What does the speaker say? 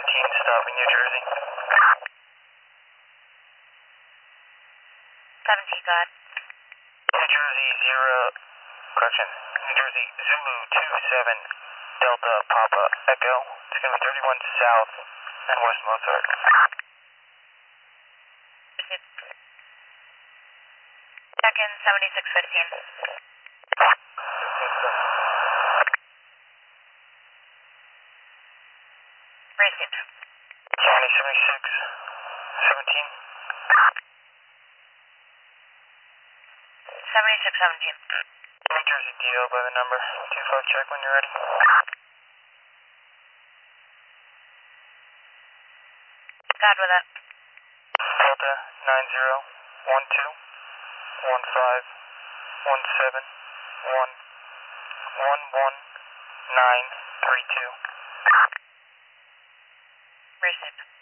stopping New Jersey. 17, go ahead. New Jersey New Jersey Zulu 27 Delta Papa Echo. It's going to be 31 South and West Mozart. Check in 7615. Received. County 7617. 7617. New Jersey DO by the number. 25 check when you're ready. God with that. Delta 9012 1517 11932. Received.